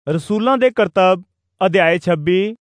ਰਸੂਲਾਂ ਦੇ ਕਰਤੱਵ ਅਧਿਆਇ 26।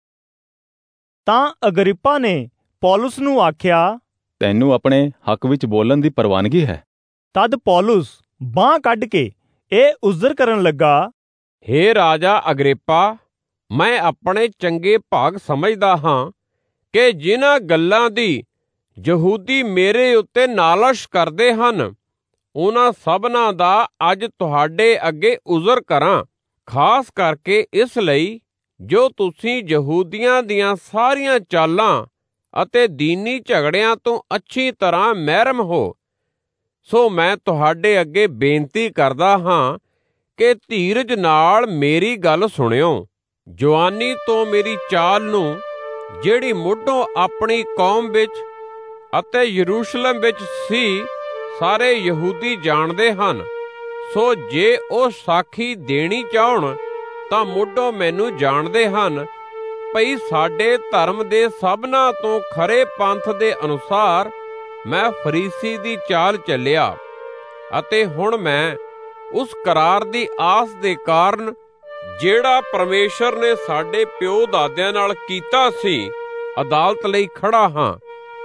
ਤਾਂ ਅਗਰਿੱਪਾ ਨੇ ਪੌਲੁਸ ਨੂੰ ਆਖਿਆ, ਤੈਨੂੰ ਆਪਣੇ ਹੱਕ ਵਿੱਚ ਬੋਲਣ ਦੀ ਪ੍ਰਵਾਨਗੀ ਹੈ। ਤਦ ਪੌਲੁਸ ਬਾਂਹ ਕੱਢ ਕੇ ਇਹ ਉਜ਼ਰ ਕਰਨ ਲੱਗਾ, ਹੇ ਰਾਜਾ ਅਗਰਿੱਪਾ, ਮੈਂ ਆਪਣੇ ਚੰਗੇ ਭਾਗ ਸਮਝਦਾ ਹਾਂ ਕਿ ਜਿਨ੍ਹਾਂ ਗੱਲਾਂ ਦੀ ਯਹੂਦੀ ਮੇਰੇ ਉੱਤੇ ਨਾਲਿਸ਼ ਕਰਦੇ ਹਨ, ਉਹਨਾਂ ਸਭਨਾਂ ਦਾ ਅੱਜ ਤੁਹਾਡੇ ਅੱਗੇ ਉਜ਼ਰ ਕਰਾਂ, ਖਾਸ ਕਰਕੇ ਇਸ ਲਈ ਜੋ ਤੁਸੀਂ ਯਹੂਦੀਆਂ ਦੀਆਂ ਸਾਰੀਆਂ ਚਾਲਾਂ ਅਤੇ ਦੀਨੀ ਝਗੜਿਆਂ ਤੋਂ ਅੱਛੀ ਤਰ੍ਹਾਂ ਮਹਿਰਮ ਹੋ। ਸੋ ਮੈਂ ਤੁਹਾਡੇ ਅੱਗੇ ਬੇਨਤੀ ਕਰਦਾ ਹਾਂ ਕਿ ਧੀਰਜ ਨਾਲ ਮੇਰੀ ਗੱਲ ਸੁਣਿਓ। ਜਵਾਨੀ ਤੋਂ ਮੇਰੀ ਚਾਲ ਨੂੰ, ਜਿਹੜੀ ਮੁੱਢੋਂ ਆਪਣੀ ਕੌਮ ਵਿੱਚ ਅਤੇ ਯਰੂਸ਼ਲਮ ਵਿੱਚ ਸੀ, ਸਾਰੇ ਯਹੂਦੀ ਜਾਣਦੇ ਹਨ। ਸੋ ਜੇ ਉਹ ਸਾਖੀ ਦੇਣੀ ਚਾਹਣ ਤਾਂ ਮੁੱਢੋਂ ਮੈਨੂੰ ਜਾਣਦੇ ਹਨ ਭਈ ਸਾਡੇ ਧਰਮ ਦੇ ਸਭਨਾਂ ਤੋਂ ਖਰੇ ਪੰਥ ਦੇ ਅਨੁਸਾਰ ਮੈਂ ਫਰੀਸੀ ਦੀ ਚਾਲ ਚੱਲਿਆ, ਅਤੇ ਹੁਣ ਮੈਂ ਉਸ ਕਰਾਰ ਦੀ ਆਸ ਦੇ ਕਾਰਨ ਜਿਹੜਾ ਪਰਮੇਸ਼ਰ ਨੇ ਸਾਡੇ ਪਿਓ ਦਾਦਿਆਂ ਨਾਲ ਕੀਤਾ ਸੀ, ਅਦਾਲਤ ਲਈ ਖੜਾ ਹਾਂ।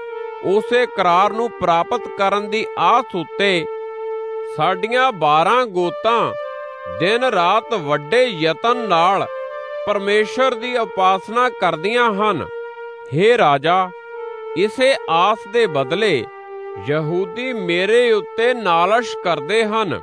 ਉਸੇ ਕਰਾਰ ਨੂੰ ਪ੍ਰਾਪਤ ਕਰਨ ਦੀ ਆਸ ਉੱਤੇ ਸਾਡੀਆਂ 12 ਗੋਤਾਂ ਦਿਨ ਰਾਤ ਵੱਡੇ ਯਤਨ ਨਾਲ ਪਰਮੇਸ਼ਰ ਦੀ ਉਪਾਸਨਾ ਕਰਦੀਆਂ ਹਨ। ਹੇ ਰਾਜਾ, ਇਸੇ ਆਸ ਦੇ ਬਦਲੇ ਯਹੂਦੀ ਮੇਰੇ ਉੱਤੇ ਨਾਲਿਸ਼ ਕਰਦੇ ਹਨ।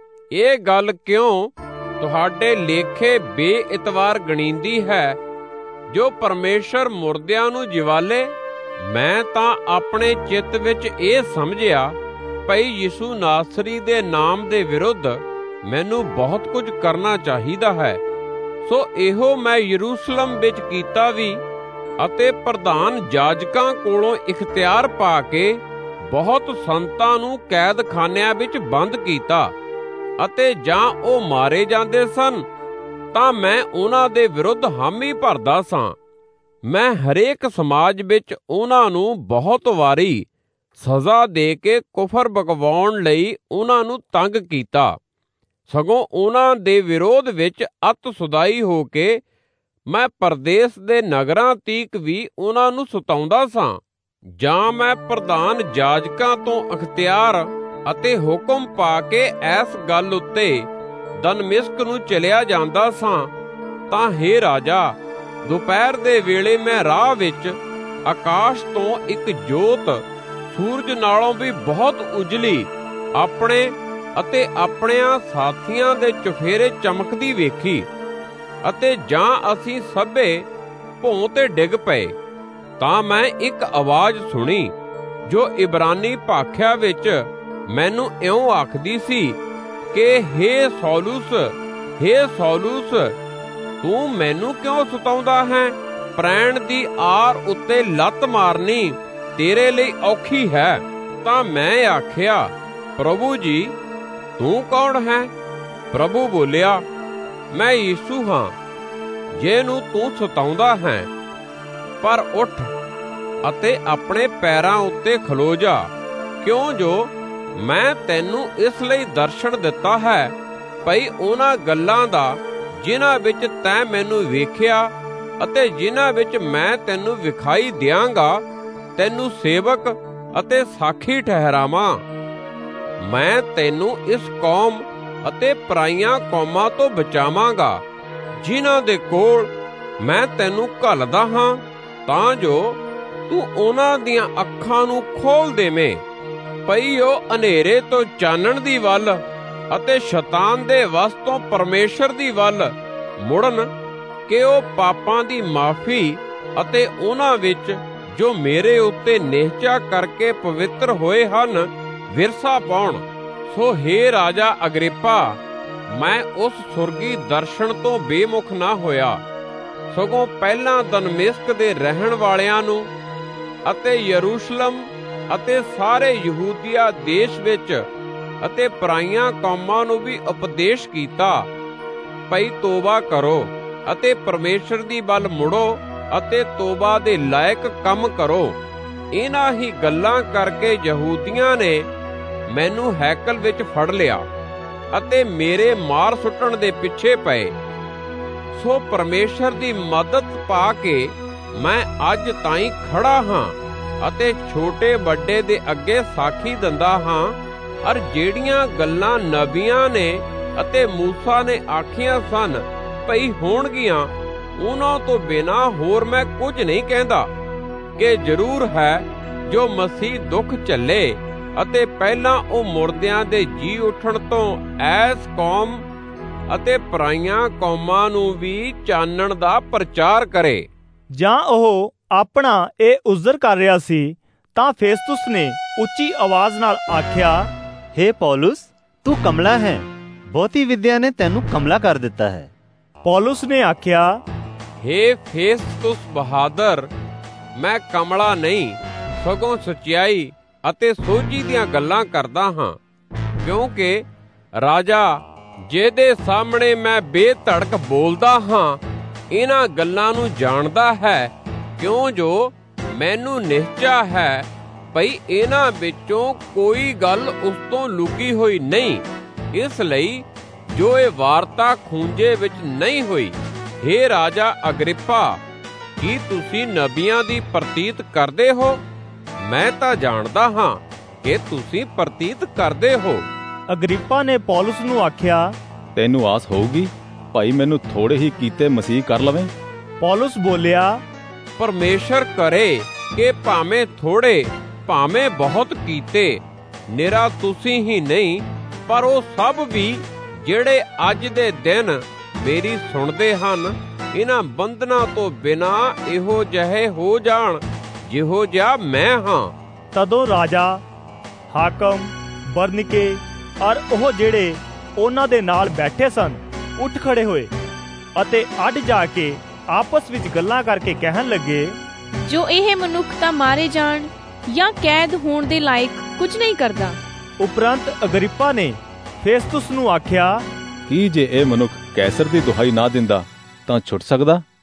ਇਹ ਗੱਲ ਕਿਉਂ ਤੁਹਾਡੇ ਲੇਖੇ ਬੇਇਤਬਾਰ ਗਣੀਂਦੀ ਹੈ ਜੋ ਪਰਮੇਸ਼ਰ ਮੁਰਦਿਆਂ ਨੂੰ ਜਿਵਾਲੇ? ਮੈਂ ਤਾਂ ਆਪਣੇ ਚਿੱਤ ਵਿੱਚ ਇਹ ਸਮਝਿਆ ਭਈ ਯਿਸੂ ਨਾਸਰੀ ਦੇ ਨਾਮ ਦੇ ਵਿਰੁੱਧ ਮੈਨੂੰ ਬਹੁਤ ਕੁਝ ਕਰਨਾ ਚਾਹੀਦਾ ਹੈ। ਸੋ ਇਹੋ ਮੈਂ ਯਰੂਸ਼ਲਮ ਵਿੱਚ ਕੀਤਾ ਵੀ, ਅਤੇ ਪ੍ਰਧਾਨ ਜਾਜਕਾਂ ਕੋਲੋਂ ਇਖਤਿਆਰ ਪਾ ਕੇ ਬਹੁਤ ਸੰਤਾਂ ਨੂੰ ਕੈਦਖਾਨਿਆਂ ਵਿੱਚ ਬੰਦ ਕੀਤਾ, ਅਤੇ ਜਾਂ ਉਹ ਮਾਰੇ ਜਾਂਦੇ ਸਨ ਤਾਂ ਮੈਂ ਉਹਨਾਂ ਦੇ ਵਿਰੁੱਧ ਹਾਮੀ ਭਰਦਾ ਸਾਂ। ਮੈਂ ਹਰੇਕ ਸਮਾਜ ਵਿੱਚ ਉਹਨਾਂ ਨੂੰ ਬਹੁਤ ਵਾਰੀ ਸਜ਼ਾ ਦੇ ਕੇ ਕੁਫਰ ਬਕਵਾਉਣ ਲਈ ਉਹਨਾਂ ਨੂੰ ਤੰਗ ਕੀਤਾ। ਸਗੋਂ ਉਹਨਾਂ ਦੇ ਵਿਰੋਧ ਵਿੱਚ ਅਤ ਸੁਦਾਈ ਹੋ ਕੇ ਮੈਂ ਪਰਦੇਸ ਦੇ ਨਗਰਾਂ ਤੀਕ ਵੀ ਉਹਨਾਂ ਨੂੰ ਸਤਾਉਂਦਾ ਸਾਂ। ਜਾਂ ਮੈਂ ਪ੍ਰਧਾਨ ਜਾਜਕਾਂ ਤੋਂ ਅਖਤਿਆਰ ਅਤੇ ਹੁਕਮ ਪਾ ਕੇ ਇਸ ਗੱਲ ਉੱਤੇ ਦਮਿਸ਼ਕ ਨੂੰ ਚਲਿਆ ਜਾਂਦਾ ਸਾਂ। ਤਾਂ ਹੇ ਰਾਜਾ, ਦੁਪਹਿਰ ਦੇ ਵੇਲੇ ਮੈਂ ਰਾਹ ਵਿੱਚ ਆਕਾਸ਼ ਤੋਂ ਇੱਕ ਜੋਤ ਸੂਰਜ ਨਾਲੋਂ ਵੀ ਬਹੁਤ ਉਜਲੀ ਆਪਣੇ ਅਤੇ ਆਪਣਿਆਂ ਸਾਥੀਆਂ ਦੇ ਚੁਫੇਰੇ ਚਮਕਦੀ ਵੇਖੀ, ਅਤੇ ਜਾਂ ਅਸੀਂ ਸਭੇ ਭੋਂ ਤੇ ਡਿੱਗ ਪਏ। ਤਾਂ ਮੈਂ ਇੱਕ ਆਵਾਜ਼ ਸੁਣੀ ਜੋ ਇਬਰਾਨੀ ਭਾਖਿਆ ਵਿੱਚ ਮੈਨੂੰ ਇਉਂ ਆਖਦੀ ਸੀ ਕਿ ਹੇ ਸੌਲੂਸ, ਹੇ ਸੌਲੂਸ, ਤੂੰ ਮੈਨੂੰ ਕਿਉਂ ਸਤਾਉਂਦਾ ਹੈ? ਪ੍ਰੈਣ ਦੀ ਆਰ ਉੱਤੇ ਲੱਤ ਮਾਰਨੀ ਤੇਰੇ ਲਈ ਔਖੀ ਹੈ। ਤਾਂ ਮੈਂ ਆਖਿਆ, ਪ੍ਰਭੂ ਜੀ, ਤੂੰ ਕੌਣ ਹੈ? ਪ੍ਰਭੂ ਬੋਲਿਆ, ਮੈਂ ਯਿਸੂ ਹਾਂ, ਜਿਹਨੂੰ ਤੂੰ ਸਤਾਉਂਦਾ ਹੈ। ਪਰ ਉੱਠ ਅਤੇ ਆਪਣੇ ਪੈਰਾਂ ਉੱਤੇ ਖਲੋ ਜਾ, ਕਿਉਂ ਜੋ ਮੈਂ ਤੈਨੂੰ ਇਸ ਲਈ ਦਰਸ਼ਨ ਦਿੱਤਾ ਹੈ ਭਈ ਉਹਨਾਂ ਗੱਲਾਂ ਦਾ ਜਿਨ੍ਹਾਂ ਵਿੱਚ ਤੈਂ ਮੈਨੂੰ ਵੇਖਿਆ ਅਤੇ ਜਿਨ੍ਹਾਂ ਵਿੱਚ ਮੈਂ ਤੈਨੂੰ ਵਿਖਾਈ ਦਿਆਂਗਾ, ਤੈਨੂੰ ਸੇਵਕ ਅਤੇ ਸਾਖੀ ਠਹਿਰਾਵਾਂ। ਮੈਂ ਤੈਨੂੰ ਇਸ ਕੌਮ ਅਤੇ ਪਰਾਈਆਂ ਕੌਮਾਂ ਤੋਂ ਬਚਾਵਾਂਗਾ ਜਿਨ੍ਹਾਂ ਦੇ ਕੋਲ ਮੈਂ ਤੈਨੂੰ ਘੱਲਦਾ ਹਾਂ, ਤਾਂ ਜੋ ਤੂੰ ਉਹਨਾਂ ਦੀਆਂ ਅੱਖਾਂ ਨੂੰ ਖੋਲ ਦੇਵੇਂ ਭਈ ਉਹ ਹਨੇਰੇ ਤੋਂ ਚਾਨਣ ਦੀ ਵੱਲ ਅਤੇ ਸ਼ੈਤਾਨ ਦੇ ਵਸ ਤੋਂ ਪਰਮੇਸ਼ਰ ਦੀ ਵੱਲ ਮੁੜਨ, ਕਿ ਉਹ ਪਾਪਾਂ ਦੀ ਮਾਫੀ ਅਤੇ ਉਹਨਾਂ ਵਿੱਚ ਜੋ ਮੇਰੇ ਉੱਤੇ ਨਿਹਚਾ ਕਰਕੇ ਪਵਿੱਤਰ ਹੋਏ ਹਨ ਵਿਰਸਾ ਪਾਉਣ। ਸੋ ਹੇ ਰਾਜਾ ਅਗਰਿੱਪਾ, ਮੈਂ ਉਸ ਸੁਰਗੀ ਦਰਸ਼ਨ ਤੋਂ ਬੇਮੁਖ ਨਾ ਹੋਇਆ, ਸਗੋਂ ਪਹਿਲਾਂ ਦਮਿਸ਼ਕ ਦੇ ਰਹਿਣ ਵਾਲਿਆਂ ਨੂੰ ਅਤੇ ਯਰੂਸ਼ਲਮ ਅਤੇ ਸਾਰੇ ਯਹੂਦੀਆ ਦੇਸ਼ ਵਿੱਚ ਅਤੇ ਪਰਾਈਆਂ ਕੌਮਾਂ ਨੂੰ ਵੀ ਉਪਦੇਸ਼ ਕੀਤਾ ਭਈ ਤੋਬਾ ਕਰੋ ਅਤੇ ਪਰਮੇਸ਼ਰ ਦੀ ਵੱਲ ਮੁੜੋ ਅਤੇ ਤੋਬਾ ਦੇ ਲਾਇਕ ਕੰਮ ਕਰੋ। ਇਹਨਾਂ ਹੀ ਗੱਲਾਂ ਕਰਕੇ ਯਹੂਦੀਆਂ ਨੇ ਮੈਨੂੰ ਹੈਕਲ ਵਿੱਚ ਫੜ ਲਿਆ ਅਤੇ ਮੇਰੇ ਮਾਰ ਸੁੱਟਣ ਦੇ ਪਿੱਛੇ ਪਏ। ਸੋ ਪਰਮੇਸ਼ਰ ਦੀ ਮਦਦ ਪਾ ਕੇ ਮੈਂ ਅੱਜ ਤਾਈਂ ਖੜਾ ਹਾਂ ਅਤੇ ਛੋਟੇ ਵੱਡੇ ਦੇ ਅੱਗੇ ਸਾਖੀ ਦਿੰਦਾ ਹਾਂ। ਅਰ ਜਿਹੜੀਆਂ ਗੱਲਾਂ ਨਬੀਆਂ ਨੇ ਅਤੇ ਮੂਸਾ ਨੇ ਆਖੀਆਂ ਸਨ ਭਈ ਹੋਣਗੀਆਂ, ਉਹਨਾਂ ਤੋਂ ਬਿਨਾਂ ਹੋਰ ਮੈਂ ਕੁਝ ਨਹੀਂ ਕਹਿੰਦਾ ਕਿ ਜ਼ਰੂਰ ਹੈ ਜੋ ਮਸੀਹ ਦੁੱਖ ਝੱਲੇ ਅਤੇ ਪਹਿਲਾਂ ਉਹ ਮੁਰਦਿਆਂ ਦੇ ਜੀ ਉੱਠਣ ਤੋਂ ਐਸ ਕੌਮ ਅਤੇ ਪਰਾਈਆਂ ਕੌਮਾਂ ਨੂੰ ਵੀ ਚਾਨਣ ਦਾ ਪ੍ਰਚਾਰ ਕਰੇ। ਜਾਂ ਉਹ ਆਪਣਾ ਇਹ ਉਜ਼ਰ ਕਰ ਰਿਹਾ ਸੀ ਤਾਂ ਫੇਸਤੁਸ ਨੇ ਉੱਚੀ ਆਵਾਜ਼ ਨਾਲ ਆਖਿਆ, हे ਪੌਲੁਸ, ਤੂੰ ਕਮਲਾ ਹੈ, ਬਹੁਤੀ ਵਿਦਿਆ ਨੇ ਤੈਨੂੰ ਕਮਲਾ ਕਰ ਦਿੱਤਾ ਹੈ। ਪੌਲੁਸ ਨੇ ਆਖਿਆ, हे ਫੇਸਤੁਸ ਬਹਾਦਰ, ਮੈਂ ਕਮਲਾ ਨਹੀਂ ਸਗੋਂ ਸਚਾਈ ਅਤੇ ਸੋਝੀ ਦੀਆਂ ਗੱਲਾਂ ਕਰਦਾ ਹਾਂ, ਕਿਉਂਕਿ ਰਾਜਾ ਜਿਹਦੇ ਸਾਹਮਣੇ ਮੈਂ ਬੇਧੜਕ ਬੋਲਦਾ ਹਾਂ ਇਹਨਾਂ ਗੱਲਾਂ ਨੂੰ ਜਾਣਦਾ ਹੈ, ਕਿਉਂ ਜੋ ਮੈਨੂੰ ਨਿਸ਼ਚਾ ਹੈ ਭਈ ਇਹਨਾਂ ਵਿੱਚੋਂ ਕੋਈ ਗੱਲ ਉਸ ਤੋਂ ਲੁਕੀ ਹੋਈ ਨਹੀਂ, ਇਸ ਲਈ ਜੋ ਇਹ ਵਾਰਤਾ ਖੂੰਜੇ ਵਿੱਚ ਨਹੀਂ ਹੋਈ। ਹੇ ਰਾਜਾ ਅਗਰਿਪਾ, ਕੀ ਤੁਸੀਂ ਨਬੀਆਂ ਦੀ ਪ੍ਰਤੀਤ ਕਰਦੇ ਹੋ? ਮੈਂ ਤਾਂ ਜਾਣਦਾ ਹਾਂ ਕਿ ਤੁਸੀਂ ਪ੍ਰਤੀਤ ਕਰਦੇ ਹੋ। ਅਗਰਿਪਾ ਨੇ ਪੌਲੁਸ ਨੂੰ ਆਖਿਆ, ਤੈਨੂੰ ਆਸ ਹੋਊਗੀ ਭਾਈ ਮੈਨੂੰ ਥੋੜੇ ਹੀ ਕੀਤੇ ਮਸੀਹ ਕਰ ਲਵੇਂ। ਪੌਲੁਸ ਬੋਲਿਆ, ਪਰਮੇਸ਼ਰ ਕਰੇ ਕਿ ਭਾਵੇਂ ਥੋੜੇ ਭਾਵੇਂ ਬਹੁਤ ਕੀਤੇ, ਨਿਰਾ ਤੁਸੀਂ ਹੀ ਨਹੀਂ ਪਰ ਉਹ ਸਭ ਵੀ ਜਿਹੜੇ ਅੱਜ ਦੇ ਦਿਨ ਮੇਰੀ ਸੁਣਦੇ ਹਨ, ਇਹਨਾਂ ਬੰਧਨਾਂ ਤੋਂ ਬਿਨਾਂ ਇਹੋ ਜਿਹੇ ਹੋ ਜਾਣ ਜਿਹੋ ਜਿਹਾ ਮੈਂ ਹਾਂ। ਤਦੋਂ ਰਾਜਾ, ਹਾਕਮ, ਬਰਨਿਕੇ ਔਰ ਉਹ ਜਿਹੜੇ ਉਹਨਾਂ ਦੇ ਨਾਲ ਬੈਠੇ ਸਨ ਉੱਠ ਖੜੇ ਹੋਏ ਅਤੇ ਅੱਡ ਜਾ ਕੇ ਆਪਸ ਵਿੱਚ ਗੱਲਾਂ ਕਰਕੇ ਕਹਿਣ ਲੱਗੇ, ਜੋ ਇਹ ਮਨੁੱਖ ਤਾਂ ਮਾਰੇ ਜਾਣ ਜਾਂ ਕੈਦ ਹੋਣ ਦੇ ਲਾਇਕ ਕੁਝ ਨਹੀਂ ਕਰਦਾ। ਉਪਰੰਤ ਅਗਰਿਪਾ ਨੇ ਫੇਸਤੁਸ ਨੂੰ ਆਖਿਆ, ਕੀ ਜੇ ਇਹ ਮਨੁੱਖ ਕੈਸਰ ਦੀ ਦੁਹਾਈ ਨਾ ਦਿੰਦਾ ਤਾਂ ਛੁੱਟ ਸਕਦਾ?